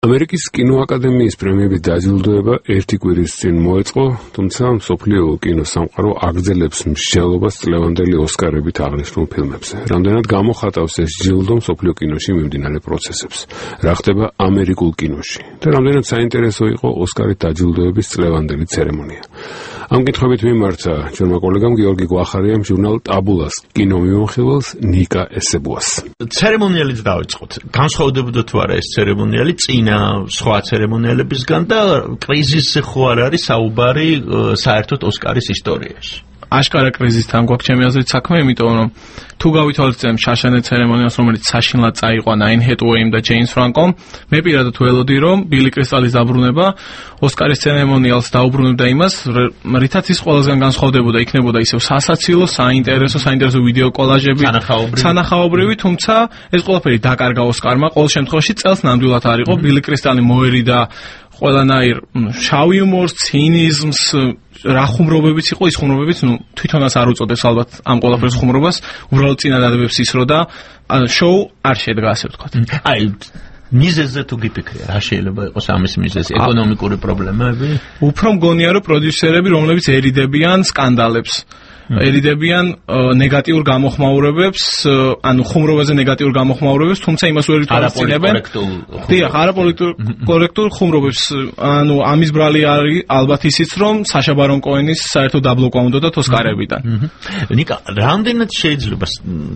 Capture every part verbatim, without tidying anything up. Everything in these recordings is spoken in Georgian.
ამერიკის კინოაკადემიის პრემიების დაჯილდოება ერთი კვირის წინ მოეწყო, თუმცა მსოფლიო კინოსამყარო აგრძელებს მსჯელობას წლევანდელი ოსკარებით აღნიშნულ ფილმებზე. რამდენად გამოხატავს ეს ჯილდო მსოფლიო კინოში მიმდინარე პროცესებს? რა ხდება ამერიკულ კინოში? და რამდენად საინტერესო იყო ოსკარით დაჯილდოების წლევანდელი ცერემონია? ამ კითხვებით მიმართა ჩვენმა კოლეგამ გიორგი გვახარიამ ჟურნალ ტაბულას კინომიმოხილველს ნიკა ესებუას. ცერემონიალიც დავიწყოთ. განსხვავდებოდა თუ არა ეს ცერემონიალი წინა სხვა ცერემონიალებისგან და კრიზისზე ხო არ არის საუბარი საერთოდ ოსკარის ისტორიაში? აშკარა კრიზისთან გვაქვს ჩემი აზრით საქმე, იმიტომ რომ თუ გავითვალისწინებთ შაშანე ცერემონიას, რომელიც საშინლად წაიყვანა აინ ჰეთუეიმ და ჯეიმს ფრანკომ, მე პირადად ველოდი, რომ ბილი კრისტალის დაბრუნება ოსკარის ცერემონიალს დაუბრუნებდა იმას, რითაც ის ყველასგან განსხვავდებოდა, იქნებოდა ისევ სასაცილო, საინტერესო, საინტერესო ვიდეო კოლაჟები, სანახაობრივი, თუმცა ეს ყველაფერი დაკარგა ოსკარმა. ყოველ შემთხვევაში წელს ნამდვილად არ იყო, ბილი კრისტალი მოერიდა ყველანაირ შავ იუმორს, ცინიზმს, რა ხუმრობებიც იყო, ის ხუმრობებიც, ნუ თვითონაც არ უწოდებს ალბათ ამ ყველაფერს ხუმრობას, უბრალოდ წინადადებებს ისროდა, შოუ არ შედგა, ასე ვთქვათ. აი, მიზეზზე თუ გიფიქრია, რა შეიძლება იყოს ამის მიზეზი? ეკონომიკური პრობლემები? უფრო მგონია, რომ პროდიუსერები, რომლებიც ერიდებიან სკანდალებს, ერიდებიან ნეგატიურ გამოხმაურებებს, ანუ ხუმრობაზე ნეგატიურ გამოხმაურებებს, თუმცა იმას ვერ ითვალისწინებენ. დიახ, არაპოლიტიკურ ხუმრობებს, ანუ ამის ბრალი არის ალბათ ისიც, რომ საშა ბარონ კოენის საერთოდ დაბლოკვა უნდათ ოსკარებიდან. ნიკა, რამდენად შეიძლება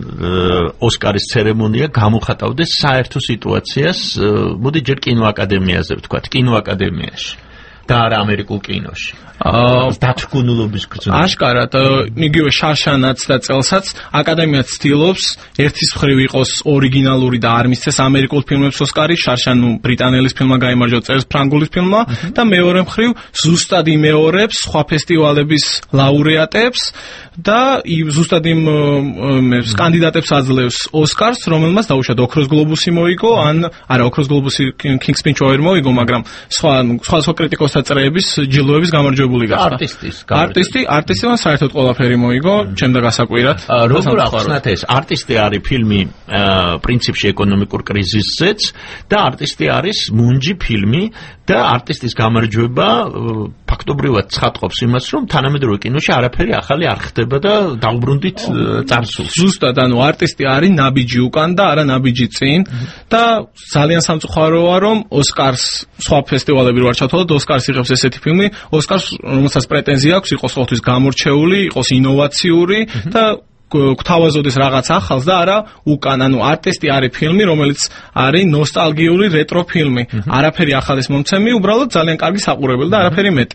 ოსკარის ცერემონია გამოხატავდეს საერთო სიტუაციას, მოდი ჯერ კინოაკადემიაზე ვთქვათ, კინოაკადემიაში და არა ამერიკულ კინოში? დათრგუნულობის გრძნობა. აშკარად, იგივე შაშანაც და წელსაც აკადემია ცდილობს ერთის მხრივ იყოს ორიგინალური და არ მისცეს ამერიკულ ფილმებს ოსკარი, შაშანუ ბრიტანელის ფილმმა გაიმარჯვა წერს ფრანგულის ფილმმა და მეორე მხრივ ზუსტად იმეორებს სხვა ფესტივალების ლაურეატებს და ზუსტად იმ კანდიდატებს აძლევს ოსკარს, რომელმაც დაუშვათ ოქროს გლობუსი მოიგო, ან არა ოქროს გლობუსი King's Speech არ მოიგო, მაგრამ სხვა სხვა სხვა კრიტიკოსთა წრეების ჯილდოების გამარჯვებული არტისტის არტისტი არტისტმა საერთოდ ყველაფერი მოიგო, ჩემ და გასაკვირად. როგორ ახსნათ ეს? არტისტი არის ფილმი პრინციპში ეკონომიკურ კრიზისზეც და არტისტი არის მუნჯი ფილმი და არტისტის გამარჯვება ფაქტობრივად ცხადყოფს იმას, რომ თანამედროვე კინოში არაფერი ახალი არ ხდება და დაუბრუნდით წარსულს. ზუსტად, ანუ არტისტი არის ნაბიჯი უკან და არა ნაბიჯი წინ და ძალიან სამწუხაროა, რომ ოსკარს სხვა ფესტივალები რო არ ჩათვალოთ, ოსკარს იღებს ესეთი ფილმი, ოსკარს რომელსაც პრეტენზია აქვს, იყოს ყოველთვის გამორჩეული, იყოს ინოვაციური და გვთავაზოდეს რაღაც ახალს და არა უკან, ანუ არტისტი არის ფილმი, რომელიც არის ნოსტალგიური რეტრო ფილმი. არაფერი ახალის მომცემი, უბრალოდ ძალიან კარგი საყურებელი და არაფერი მეტი.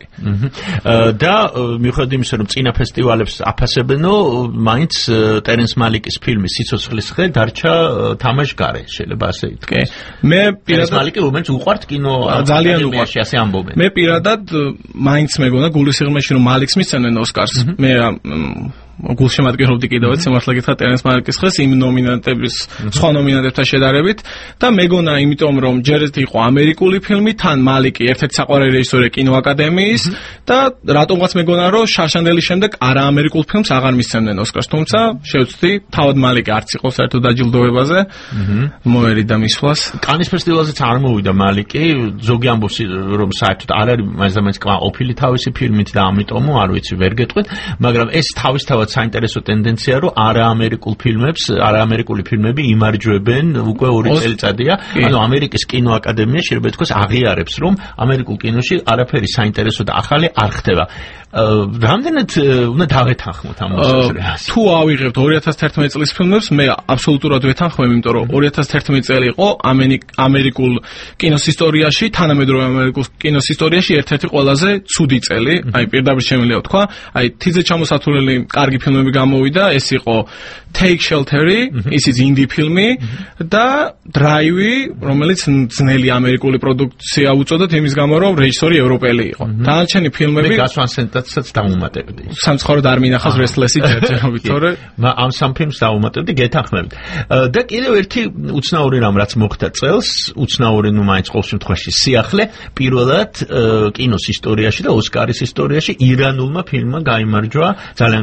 და მიუხედავად იმისა, რომ წინა ფესტივალებს აფასებენო, მაინც ტერენს მალიკის ფილმი სიცოცხლის ხე დარჩა თამაშგარე, შეიძლება ასე ითქვას. მე ტერენს მალიკი რომელიც უყვართ კინო ძალიან უყვართ, ასე ამბობენ. მე პირადად მაინც მეგონა გულისიღრმეში რომ მალიქს მისცემენ ოსკარს. მე გულშემატკივრობდი კიდევაც სიმართლე გითხრათ ტერენს მალიკის ხეს იმ ნომინანტების სხვა ნომინანტებთან შედარებით და მეგონა იმიტომ რომ ჯერ იყო ამერიკული ფილმი, თან მალიკი ერთ-ერთი საყვარელი რეჟისორი კინოაკადემიის და რატომღაც მეგონა რომ შაშანდელის შემდეგ არა ამერიკულ ფილმს აღარ მისცემდნენ ოსკარს, თუმცა შევწდი თავად მალიკი არც იყო საერთოდ დაჯილდოებაზე, მოერიდა მისვლას. კანის ფესტივალზეც არ მოვიდა მალიკი, ზოგი ამბობს რომ საერთოდ არ არის მაინც ყოფილი თავისი ფილმით და ამიტომ არ ვიცი ვერ გეტყვით, მაგრამ ეს თავისთავად საინტერესო ტენდენცია, რომ არაამერიკულ ფილმებს, არაამერიკული ფილმები იმარჯვებენ უკვე ორი წელიწადია. ანუ ამერიკის კინოაკადემია შეიძლება ითქვას აღიარებს, რომ ამერიკულ კინოში არაფერი საინტერესო და ახალი არ ხდება. რამდენად უნდა დავეთანხმოთ ამ მოსაზრებას? თუ ავიღებთ ორი ათას თერთმეტი წლის ფილმებს, მე აბსოლუტურად ვეთანხმებ, იმიტომ რომ ორი ათას თერთმეტი წელი იყო ამერიკულ კინოს ისტორიაში, თანამედროვე ამერიკულ კინოს ისტორიაში ერთ-ერთი ყველაზე ცუდი წელი, აი პირდაპირ შემიძლია ვთქვა, აი თიძე ჩამოსათვლელი კარგი ფილმები გამოვიდა, ეს იყო Take Shelter-ი, ისიც ინდი ფილმი და Drive-ი, რომელიც ძნელი ამერიკული პროდუქცია უწოდოთ იმის გამო, რომ რეჟისორი ევროპელი იყო. დანარჩენი ფილმები მე გასვანსენტაცაც დაუმატებდი. სამწუხაროდ არ მინახავს Restless-ი ჯერჯერობით, თორე ამ სამ ფილმს დაუმატებდი, გეთანხმებით. და კიდევ ერთი უცნაური რამ რაც მოხდა წელს, უცნაური ნუ მაინც ყოველ შემთხვევაში სიახლე, პირველად კინოს ისტორიაში და ოსკარის ისტორიაში ირანულმა ფილმმა გაიმარჯვა ძალიან ჩემი აზრით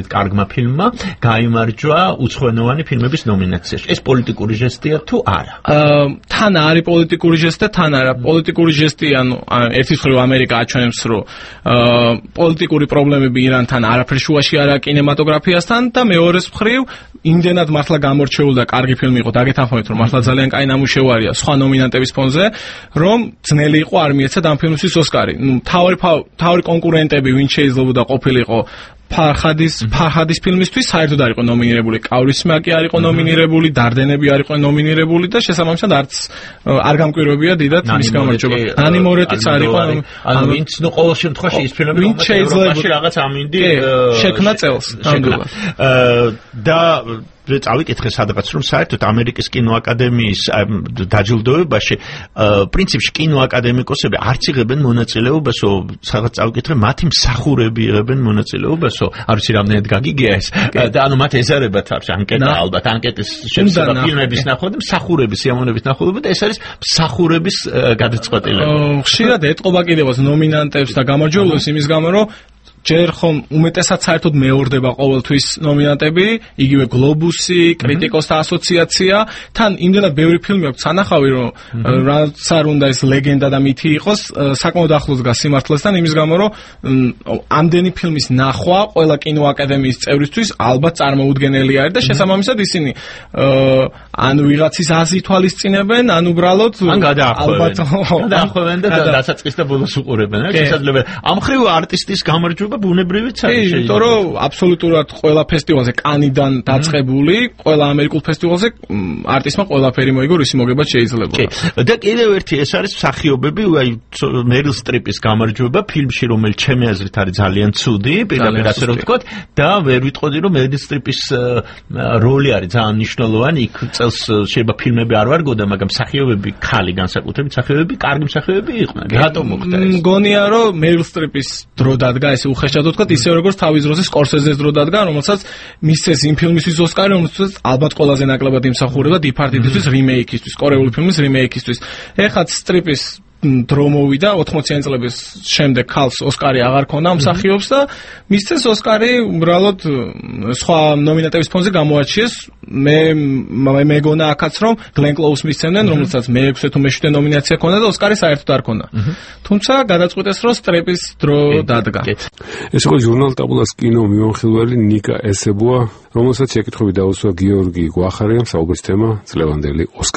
შედარებით კარგმა ფილმმა გაიმარჯვა უცხოენოვანი ფილმების ნომინაციაში. ეს პოლიტიკური ჟესტია თუ არა? თან არის პოლიტიკური ჟესტი, თან არა. პოლიტიკური ჟესტი, ანუ ერთის მხრივ ამერიკა აჩვენებს, რომ პოლიტიკური პრობლემები ირანთან არაფერ შუაში არა კინემატოგრაფიასთან და მეორეს მხრივ იმდენად მართლა გამორჩეული და კარგი ფილმი იყო, დაგეთანხმებით, რომ მართლა ძალიან კაი ნამუშევარია სხვა ნომინანტების ფონზე, რომ ძნელი იყო არ მიეცათ ამ ფილმისთვის ოსკარი. ნუ თავი თავი კონკურენტები ვინ შეიძლებოდა ყოფილიყო ფარჰადის ფარჰადის ფილმისთვის საერთოდ არ იყო ნომინირებული, კავრის მაკი არ იყო ნომინირებული, დარდენები არ იყო ნომინირებული და შესაბამისად არც არ გამკვირვებია დიდად მის გამარჯვება. ნანი მორეტიც არ იყო, ანუ ვინც ნუ ყოველ შემთხვევაში ის ფილმები ვინც შეიძლება რაღაც ამინდი შექმნა წელს ნამდვილად. და წავიკითხე სადღაც რომ საერთოდ ამერიკის კინოაკადემიის დაჯილდოებაში პრინციპში კინოაკადემიკოსები არც იღებენ მონაწილეობასო, სადღაც წავიკითხე მათი მსახურები იღებენ მონაწილეობასო, არ ვიცი რამდენად გაგიგია ეს და ანუ მათ ეზარებათ არ ანკეტა ალბათ ანკეტის შეცდომა ფილმების ნახვა და მსახურების სიამოვნების ნახულობა და ეს არის მსახურების გადაწყვეტილება. ხშირად ეტყობა კიდევაც ნომინანტებს და გამარჯვებულებს იმის გამო რომ ჯერ ხომ უმეტესად საერთოდ მეორდება ყოველთვის ნომინანტები, იგივე გლობუსი, კრიტიკოსთა ასოციაცია, თან იმდენად ბევრი ფილმი აქვს სანახავი, რომ რაც არ უნდა ეს ლეგენდა და მითი იყოს, საკმაოდ ახლოს დგას სიმართლესთან, იმის გამო, რომ ამდენი ფილმის ნახვა ყველა კინოაკადემიის წევრისთვის ალბათ წარმოუდგენელი არის და შესაბამისად ისინი ან ვიღაცის აზრი თვალისწინებენ, ან უბრალოდ ან გადაახვევენ. გადაახვევენ და დასაწყის და ბოლოს უყურებენ. შესაძლოა ამ ხრივ არტისტის გამარჯვება ბუნებრივიც არის. იმიტომ რომ აბსოლუტურად ყველა ფესტივალზე კანიდან დაწყებული, ყველა ამერიკულ ფესტივალზე არტისტმა ყველაფერი მოიგო, ისი მოგებაც შეიძლება. და კიდევ ერთი ეს არის მსახიობები, აი მერილ სტრიპის გამარჯვება ფილმში, რომელიც ჩემი აზრით არის ძალიან ცუდი, პირდაპირ ასე რომ ვთქვათ, და ვერ ვიტყოდი რომ მერილ სტრიპის როლი არის ძალიან მნიშვნელოვანი. იქ წელს შეიძლება ფილმები არ ვარგოდა, მაგრამ მსახიობები, ხალი განსაკუთრებით მსახიობები, კარგი მსახიობები იყვნენ. რატომ მოხდა ეს? მგონია რომ მერილ სტრიპის დრო დადგა ეს უხეშად ვთქვათ, ისე როგორც თავის დროზე სკორსეზეს დრო დადგა, რომელსაც მისცეს იმ ფილმისთვის ოსკარი, რომელსაც ალბათ ყველაზე ნაკლებად იმსახურება დიპარტიდისთვის რიმეიქისთვის, კორეული ფილმის რიმეიქისთვის. ეხლა სტრიპის დრო მოვიდა ოთხმოციანი წლების შემდეგ ქალს ოსკარი აღარ ქონდა მსახიობს და მისცეს ოსკარი უბრალოდ სხვა ნომინანტების ფონზე გამოაჩიეს. მე მეგონა აქაც რომ გლენ კლოუს მისცემდნენ, რომელსაც მეექვსე თუ მეშვიდე ნომინაცია ქონდა და ოსკარი საერთოდ არ ქონდა. თუმცა გადაწყვიტეს რომ სტრიპის დრო დადგა. ეს იყო ჟურნალ ტაბულას კინო მიმოხილველი ნიკა ესებოა, რომელსაც შეკითხვები დაუსვა გიორგი გვახარიამ, საუბრის თემა წლევანდელი ოსკარი.